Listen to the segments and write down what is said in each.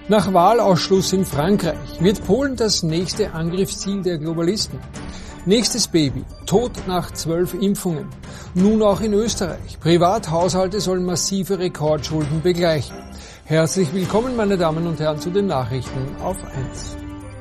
Nach Wahlausschluss in Frankreich wird Polen das nächste Angriffsziel der Globalisten. Nächstes Baby, Tod nach 12 Impfungen. Nun auch in Österreich. Privathaushalte sollen massive Rekordschulden begleichen. Herzlich willkommen, meine Damen und Herren, zu den Nachrichten auf 1.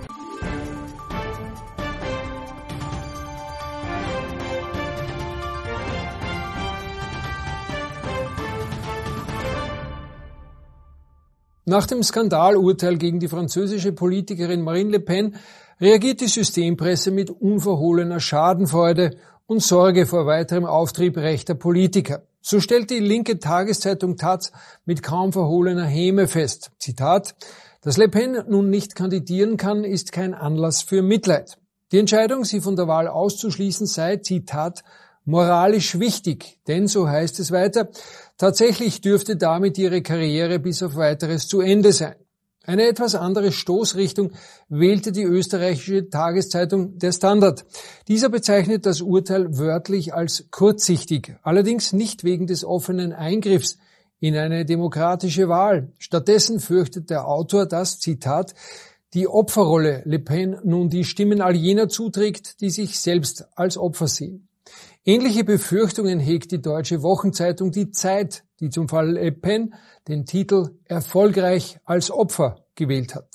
Nach dem Skandalurteil gegen die französische Politikerin Marine Le Pen reagiert die Systempresse mit unverhohlener Schadenfreude und Sorge vor weiterem Auftrieb rechter Politiker. So stellt die linke Tageszeitung taz mit kaum verhohlener Häme fest. Zitat: Dass Le Pen nun nicht kandidieren kann, ist kein Anlass für Mitleid. Die Entscheidung, sie von der Wahl auszuschließen, sei, Zitat, moralisch wichtig, denn, so heißt es weiter, tatsächlich dürfte damit ihre Karriere bis auf Weiteres zu Ende sein. Eine etwas andere Stoßrichtung wählte die österreichische Tageszeitung Der Standard. Dieser bezeichnet das Urteil wörtlich als kurzsichtig, allerdings nicht wegen des offenen Eingriffs in eine demokratische Wahl. Stattdessen fürchtet der Autor, dass, Zitat, die Opferrolle Le Pen nun die Stimmen all jener zuträgt, die sich selbst als Opfer sehen. Ähnliche Befürchtungen hegt die deutsche Wochenzeitung Die Zeit, die zum Fall Le Pen den Titel Erfolgreich als Opfer gewählt hat.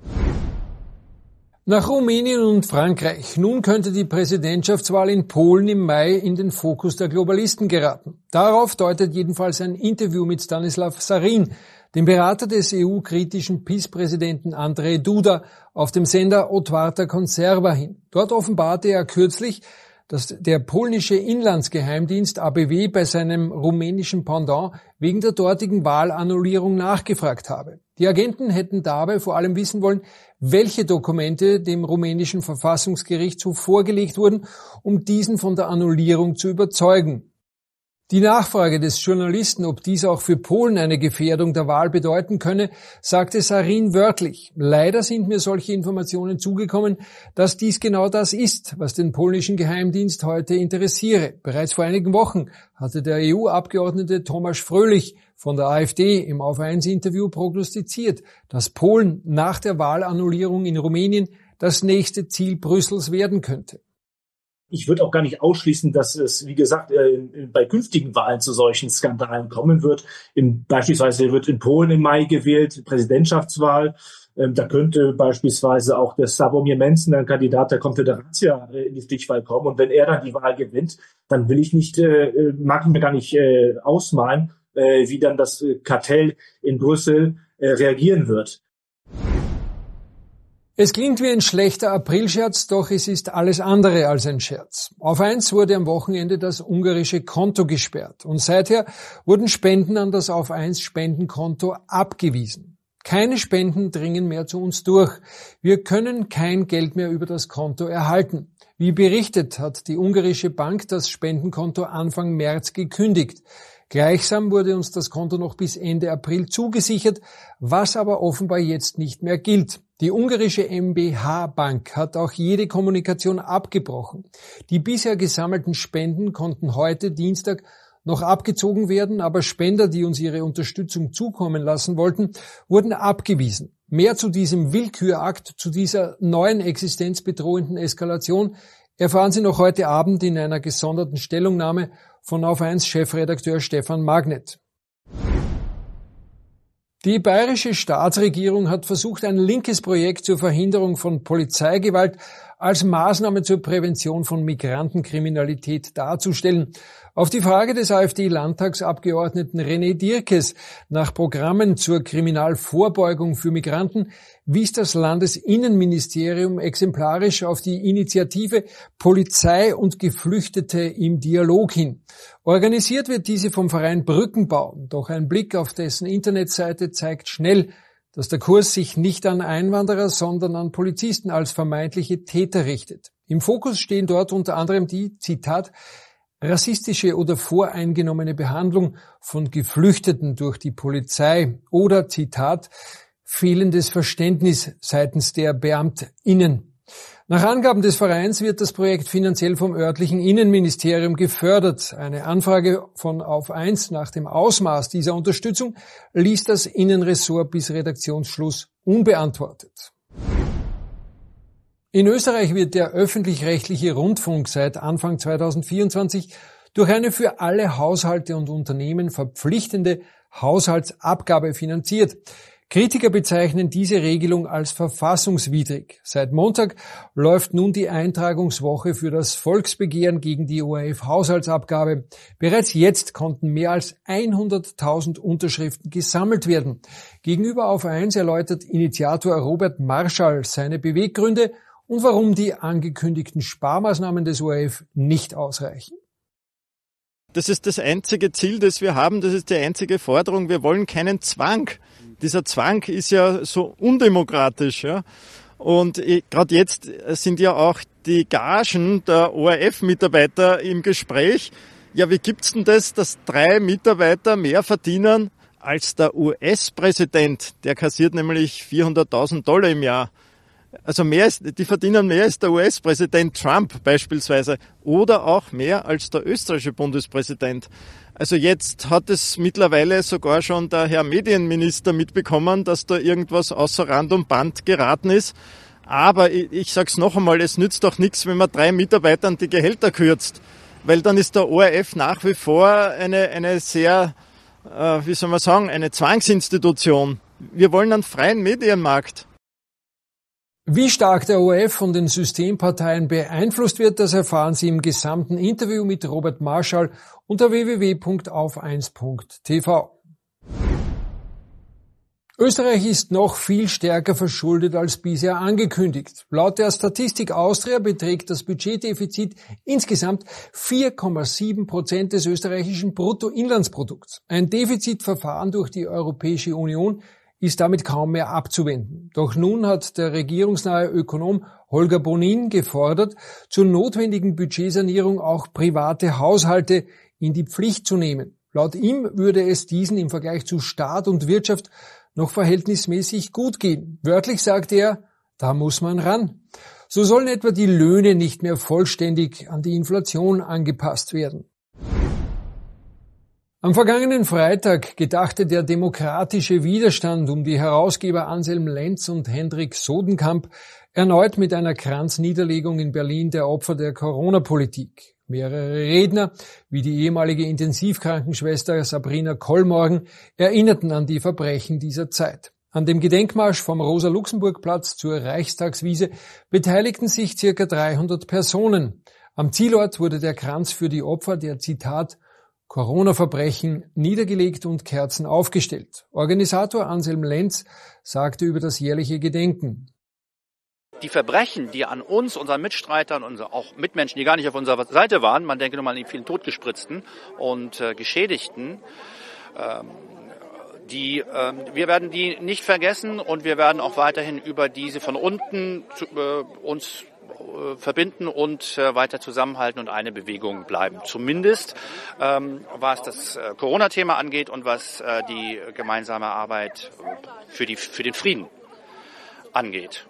Nach Rumänien und Frankreich. Nun könnte die Präsidentschaftswahl in Polen im Mai in den Fokus der Globalisten geraten. Darauf deutet jedenfalls ein Interview mit Stanislav Sarin, dem Berater des EU-kritischen PiS-Präsidenten Andrzej Duda, auf dem Sender Otwarta Konserwa hin. Dort offenbarte er kürzlich, dass der polnische Inlandsgeheimdienst ABW bei seinem rumänischen Pendant wegen der dortigen Wahlannullierung nachgefragt habe. Die Agenten hätten dabei vor allem wissen wollen, welche Dokumente dem rumänischen Verfassungsgerichtshof vorgelegt wurden, um diesen von der Annullierung zu überzeugen. Die Nachfrage des Journalisten, ob dies auch für Polen eine Gefährdung der Wahl bedeuten könne, sagte Sarin wörtlich: Leider sind mir solche Informationen zugekommen, dass dies genau das ist, was den polnischen Geheimdienst heute interessiere. Bereits vor einigen Wochen hatte der EU-Abgeordnete Tomasz Fröhlich von der AfD im Auf 1 Interview prognostiziert, dass Polen nach der Wahlannullierung in Rumänien das nächste Ziel Brüssels werden könnte. Ich würde auch gar nicht ausschließen, dass es, wie gesagt, bei künftigen Wahlen zu solchen Skandalen kommen wird. Beispielsweise wird in Polen im Mai gewählt, Präsidentschaftswahl. Da könnte beispielsweise auch der Sławomir Mencen, ein Kandidat der Konföderacja, in die Stichwahl kommen. Und wenn er dann die Wahl gewinnt, dann mag ich mir gar nicht ausmalen, wie dann das Kartell in Brüssel reagieren wird. Es klingt wie ein schlechter Aprilscherz, doch es ist alles andere als ein Scherz. Auf 1 wurde am Wochenende das ungarische Konto gesperrt und seither wurden Spenden an das Auf 1 Spendenkonto abgewiesen. Keine Spenden dringen mehr zu uns durch. Wir können kein Geld mehr über das Konto erhalten. Wie berichtet, hat die ungarische Bank das Spendenkonto Anfang März gekündigt. Gleichsam wurde uns das Konto noch bis Ende April zugesichert, was aber offenbar jetzt nicht mehr gilt. Die ungarische MBH Bank hat auch jede Kommunikation abgebrochen. Die bisher gesammelten Spenden konnten heute Dienstag noch abgezogen werden, aber Spender, die uns ihre Unterstützung zukommen lassen wollten, wurden abgewiesen. Mehr zu diesem Willkürakt, zu dieser neuen existenzbedrohenden Eskalation erfahren Sie noch heute Abend in einer gesonderten Stellungnahme von Auf 1 Chefredakteur Stefan Magnet. Die bayerische Staatsregierung hat versucht, ein linkes Projekt zur Verhinderung von Polizeigewalt als Maßnahme zur Prävention von Migrantenkriminalität darzustellen. Auf die Frage des AfD-Landtagsabgeordneten René Dierkes nach Programmen zur Kriminalvorbeugung für Migranten wies das Landesinnenministerium exemplarisch auf die Initiative Polizei und Geflüchtete im Dialog hin. Organisiert wird diese vom Verein Brückenbau, doch ein Blick auf dessen Internetseite zeigt schnell, dass der Kurs sich nicht an Einwanderer, sondern an Polizisten als vermeintliche Täter richtet. Im Fokus stehen dort unter anderem die, Zitat, rassistische oder voreingenommene Behandlung von Geflüchteten durch die Polizei oder, Zitat, fehlendes Verständnis seitens der BeamtInnen. Nach Angaben des Vereins wird das Projekt finanziell vom örtlichen Innenministerium gefördert. Eine Anfrage von Auf 1 nach dem Ausmaß dieser Unterstützung ließ das Innenressort bis Redaktionsschluss unbeantwortet. In Österreich wird der öffentlich-rechtliche Rundfunk seit Anfang 2024 durch eine für alle Haushalte und Unternehmen verpflichtende Haushaltsabgabe finanziert. Kritiker bezeichnen diese Regelung als verfassungswidrig. Seit Montag läuft nun die Eintragungswoche für das Volksbegehren gegen die ORF-Haushaltsabgabe. Bereits jetzt konnten mehr als 100.000 Unterschriften gesammelt werden. Gegenüber Auf 1 erläutert Initiator Robert Marschall seine Beweggründe und warum die angekündigten Sparmaßnahmen des ORF nicht ausreichen. Das ist das einzige Ziel, das wir haben. Das ist die einzige Forderung. Wir wollen keinen Zwang. Dieser Zwang ist ja so undemokratisch. Ja? Und gerade jetzt sind ja auch die Gagen der ORF-Mitarbeiter im Gespräch. Ja, wie gibt's denn das, dass 3 Mitarbeiter mehr verdienen als der US-Präsident? Der kassiert nämlich $400.000 im Jahr. Also die verdienen mehr als der US-Präsident Trump beispielsweise oder auch mehr als der österreichische Bundespräsident. Also jetzt hat es mittlerweile sogar schon der Herr Medienminister mitbekommen, dass da irgendwas außer Rand und Band geraten ist. Aber ich sag's noch einmal, es nützt doch nichts, wenn man 3 Mitarbeitern die Gehälter kürzt, weil dann ist der ORF nach wie vor eine sehr, eine Zwangsinstitution. Wir wollen einen freien Medienmarkt. Wie stark der ORF von den Systemparteien beeinflusst wird, das erfahren Sie im gesamten Interview mit Robert Marschall unter www.auf1.tv. Österreich ist noch viel stärker verschuldet als bisher angekündigt. Laut der Statistik Austria beträgt das Budgetdefizit insgesamt 4,7% des österreichischen Bruttoinlandsprodukts. Ein Defizitverfahren durch die Europäische Union ist damit kaum mehr abzuwenden. Doch nun hat der regierungsnahe Ökonom Holger Bonin gefordert, zur notwendigen Budgetsanierung auch private Haushalte in die Pflicht zu nehmen. Laut ihm würde es diesen im Vergleich zu Staat und Wirtschaft noch verhältnismäßig gut gehen. Wörtlich sagt er, da muss man ran. So sollen etwa die Löhne nicht mehr vollständig an die Inflation angepasst werden. Am vergangenen Freitag gedachte der demokratische Widerstand um die Herausgeber Anselm Lenz und Hendrik Sodenkamp erneut mit einer Kranzniederlegung in Berlin der Opfer der Corona-Politik. Mehrere Redner, wie die ehemalige Intensivkrankenschwester Sabrina Kollmorgen, erinnerten an die Verbrechen dieser Zeit. An dem Gedenkmarsch vom Rosa-Luxemburg-Platz zur Reichstagswiese beteiligten sich ca. 300 Personen. Am Zielort wurde der Kranz für die Opfer der, Zitat, Corona-Verbrechen niedergelegt und Kerzen aufgestellt. Organisator Anselm Lenz sagte über das jährliche Gedenken: Die Verbrechen, die an uns, unseren Mitstreitern, auch Mitmenschen, die gar nicht auf unserer Seite waren, man denke nur mal an die vielen Totgespritzten und Geschädigten, wir werden die nicht vergessen und wir werden auch weiterhin über diese von unten uns verbinden und weiter zusammenhalten und eine Bewegung bleiben. Zumindest was das Corona-Thema angeht und was die gemeinsame Arbeit für den Frieden angeht.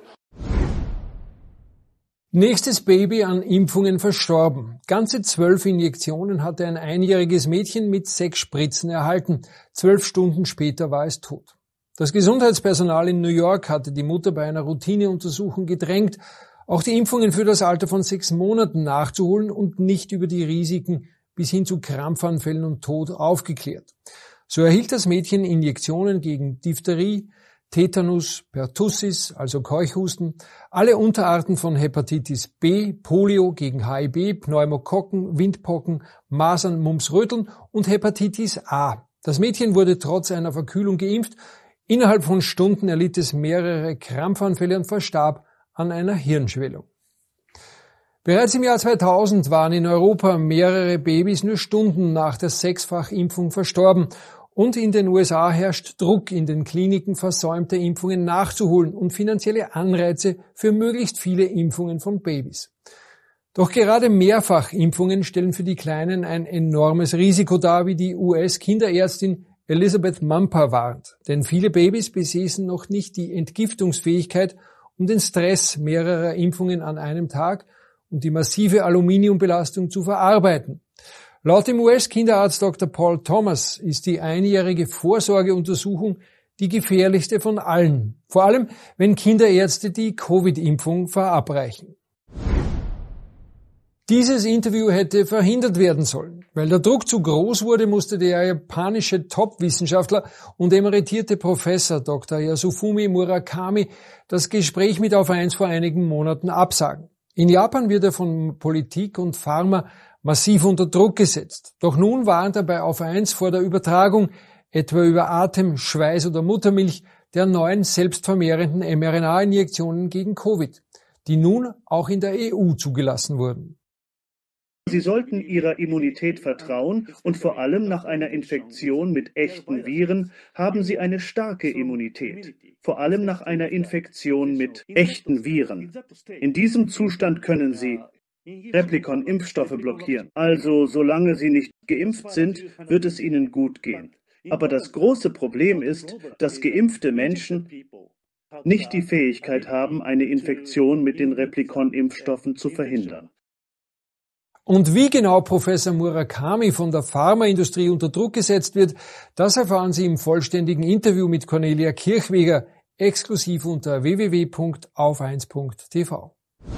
Nächstes Baby an Impfungen verstorben. Ganze 12 Injektionen hatte ein einjähriges Mädchen mit 6 Spritzen erhalten. 12 Stunden später war es tot. Das Gesundheitspersonal in New York hatte die Mutter bei einer Routineuntersuchung gedrängt, auch die Impfungen für das Alter von 6 Monaten nachzuholen und nicht über die Risiken bis hin zu Krampfanfällen und Tod aufgeklärt. So erhielt das Mädchen Injektionen gegen Diphtherie, Tetanus, Pertussis, also Keuchhusten, alle Unterarten von Hepatitis B, Polio gegen HIB, Pneumokokken, Windpocken, Masern, Mumps, Röteln und Hepatitis A. Das Mädchen wurde trotz einer Verkühlung geimpft. Innerhalb von Stunden erlitt es mehrere Krampfanfälle und verstarb an einer Hirnschwellung. Bereits im Jahr 2000 waren in Europa mehrere Babys nur Stunden nach der 6-fach-Impfung verstorben. Und in den USA herrscht Druck, in den Kliniken versäumte Impfungen nachzuholen und finanzielle Anreize für möglichst viele Impfungen von Babys. Doch gerade Mehrfachimpfungen stellen für die Kleinen ein enormes Risiko dar, wie die US-Kinderärztin Elizabeth Mumper warnt. Denn viele Babys besäßen noch nicht die Entgiftungsfähigkeit, um den Stress mehrerer Impfungen an einem Tag und die massive Aluminiumbelastung zu verarbeiten. Laut dem US-Kinderarzt Dr. Paul Thomas ist die einjährige Vorsorgeuntersuchung die gefährlichste von allen, vor allem wenn Kinderärzte die Covid-Impfung verabreichen. Dieses Interview hätte verhindert werden sollen. Weil der Druck zu groß wurde, musste der japanische Top-Wissenschaftler und emeritierte Professor Dr. Yasufumi Murakami das Gespräch mit Auf1 vor einigen Monaten absagen. In Japan wird er von Politik und Pharma massiv unter Druck gesetzt. Doch nun warnt er bei Auf1 vor der Übertragung, etwa über Atem, Schweiß oder Muttermilch, der neuen selbstvermehrenden mRNA-Injektionen gegen Covid, die nun auch in der EU zugelassen wurden. Sie sollten Ihrer Immunität vertrauen und vor allem nach einer Infektion mit echten Viren haben Sie eine starke Immunität, vor allem nach einer Infektion mit echten Viren. In diesem Zustand können Sie Replikon-Impfstoffe blockieren. Also, solange Sie nicht geimpft sind, wird es Ihnen gut gehen. Aber das große Problem ist, dass geimpfte Menschen nicht die Fähigkeit haben, eine Infektion mit den Replikon-Impfstoffen zu verhindern. Und wie genau Professor Murakami von der Pharmaindustrie unter Druck gesetzt wird, das erfahren Sie im vollständigen Interview mit Cornelia Kirchweger, exklusiv unter www.auf1.tv.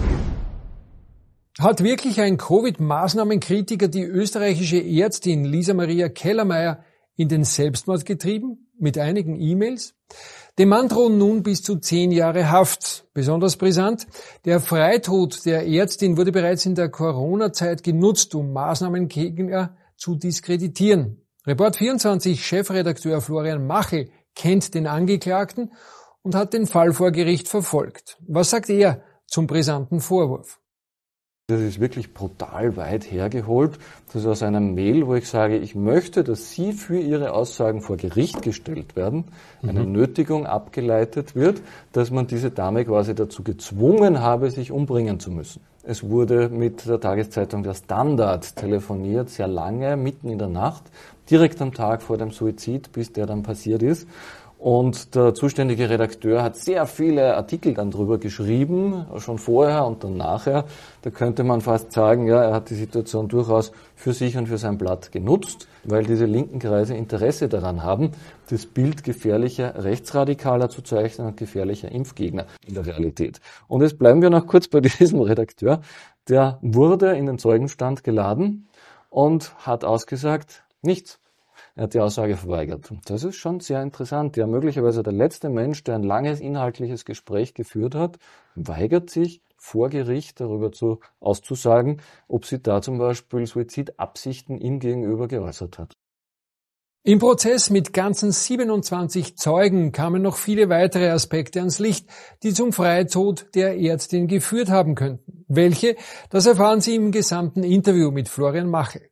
Hat wirklich ein Covid-Maßnahmenkritiker die österreichische Ärztin Lisa Maria Kellermeier in den Selbstmord getrieben? Mit einigen E-Mails? Dem Mann drohen nun bis zu 10 Jahre Haft. Besonders brisant, der Freitod der Ärztin wurde bereits in der Corona-Zeit genutzt, um Maßnahmengegner zu diskreditieren. Report24-Chefredakteur Florian Machel kennt den Angeklagten und hat den Fall vor Gericht verfolgt. Was sagt er zum brisanten Vorwurf? Das ist wirklich brutal weit hergeholt. Das ist aus einem Mail, wo ich sage, ich möchte, dass Sie für Ihre Aussagen vor Gericht gestellt werden, eine Nötigung abgeleitet wird, dass man diese Dame quasi dazu gezwungen habe, sich umbringen zu müssen. Es wurde mit der Tageszeitung Der Standard telefoniert, sehr lange, mitten in der Nacht, direkt am Tag vor dem Suizid, bis der dann passiert ist. Und der zuständige Redakteur hat sehr viele Artikel dann drüber geschrieben, schon vorher und dann nachher. Da könnte man fast sagen, ja, er hat die Situation durchaus für sich und für sein Blatt genutzt, weil diese linken Kreise Interesse daran haben, das Bild gefährlicher Rechtsradikaler zu zeichnen und gefährlicher Impfgegner in der Realität. Und jetzt bleiben wir noch kurz bei diesem Redakteur. Der wurde in den Zeugenstand geladen und hat ausgesagt, nichts. Er hat die Aussage verweigert. Und das ist schon sehr interessant. Ja, möglicherweise der letzte Mensch, der ein langes inhaltliches Gespräch geführt hat, weigert sich vor Gericht darüber auszusagen, ob sie da zum Beispiel Suizidabsichten ihm gegenüber geäußert hat. Im Prozess mit ganzen 27 Zeugen kamen noch viele weitere Aspekte ans Licht, die zum Freitod der Ärztin geführt haben könnten. Welche? Das erfahren Sie im gesamten Interview mit Florian Machel.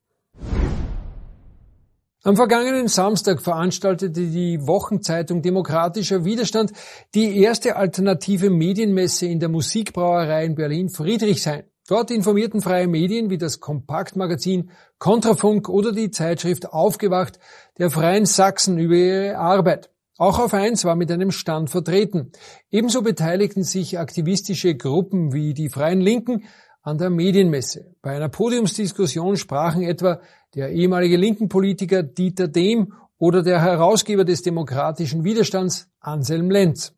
Am vergangenen Samstag veranstaltete die Wochenzeitung Demokratischer Widerstand die erste alternative Medienmesse in der Musikbrauerei in Berlin-Friedrichshain. Dort informierten freie Medien wie das Kompaktmagazin Kontrafunk oder die Zeitschrift Aufgewacht der Freien Sachsen über ihre Arbeit. Auch Auf1 war mit einem Stand vertreten. Ebenso beteiligten sich aktivistische Gruppen wie die Freien Linken an der Medienmesse. Bei einer Podiumsdiskussion sprachen etwa der ehemalige Linken-Politiker Dieter Dehm oder der Herausgeber des Demokratischen Widerstands Anselm Lenz.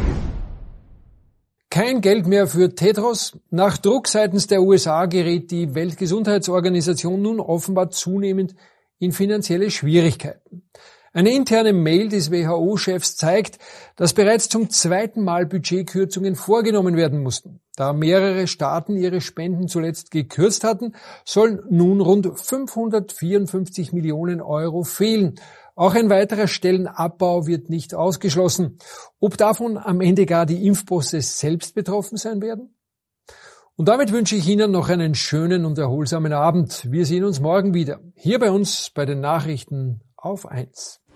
Kein Geld mehr für Tedros. Nach Druck seitens der USA gerät die Weltgesundheitsorganisation nun offenbar zunehmend in finanzielle Schwierigkeiten. Eine interne Mail des WHO-Chefs zeigt, dass bereits zum 2. Mal Budgetkürzungen vorgenommen werden mussten. Da mehrere Staaten ihre Spenden zuletzt gekürzt hatten, sollen nun rund 554 Millionen Euro fehlen. Auch ein weiterer Stellenabbau wird nicht ausgeschlossen. Ob davon am Ende gar die Impfbosse selbst betroffen sein werden? Und damit wünsche ich Ihnen noch einen schönen und erholsamen Abend. Wir sehen uns morgen wieder, hier bei uns bei den Nachrichten auf 1.